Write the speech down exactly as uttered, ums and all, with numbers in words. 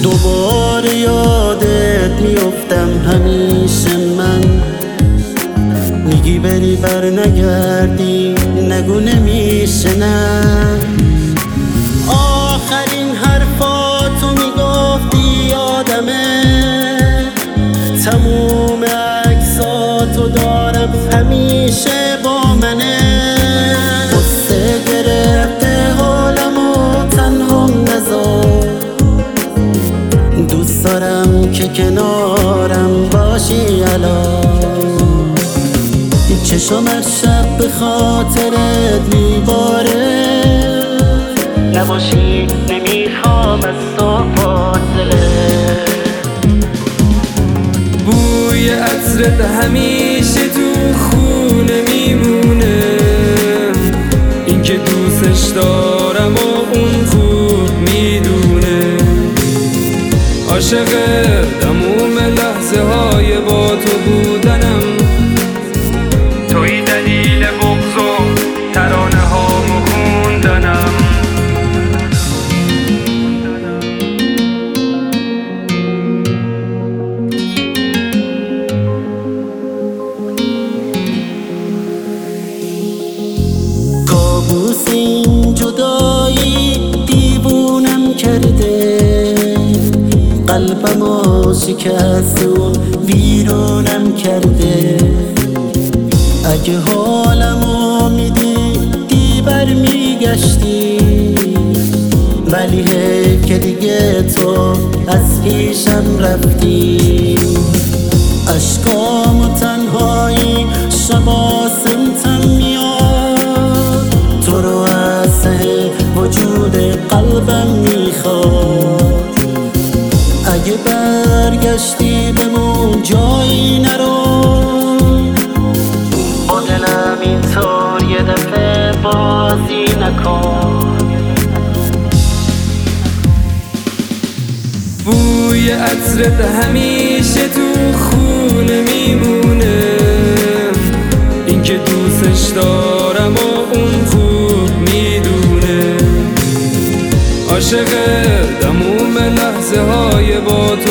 دوباره یادت میفتم همیشه من، میگی بری بر نگردی، نگو نمیشه نه. آخرین حرفاتو میگفتی یادمه، تموم عکساتو دارم همیشه با منه. قصه گرفته حالمو تنهام نذار، دوست دارم که کنارم باشی الان. چشم هر شب به خاطرت میباره، نباشی نمیخوام از تو فاصله. بوی عطرت همیشه تو خونه میمونه، این که دوستش دارم و اون خوب میدونه. عاشق تموم لحظه های با تو بودنم، توی دلیل بغض و ترانه هامو خوندنم. کابوس این جدایی دیوونم کرده، قلبمو شکستون ویرونم کرده. اگه حالمو میدیدی برمیگشتی، ولی حیف که دیگه تو از پیشم رفتی. اشکام تنهایی شبا سمتم میاد، تو رو از ته وجود قلبم میخواد. اگه برگشتی بمون جایی نرو، با دلم اینطور یه دفعه بازی نکن. بوی عطرت همیشه تو خونه میمونه، این که دوستش دارم و اون خوب میدونه. عاشق تموم لحظه های با تو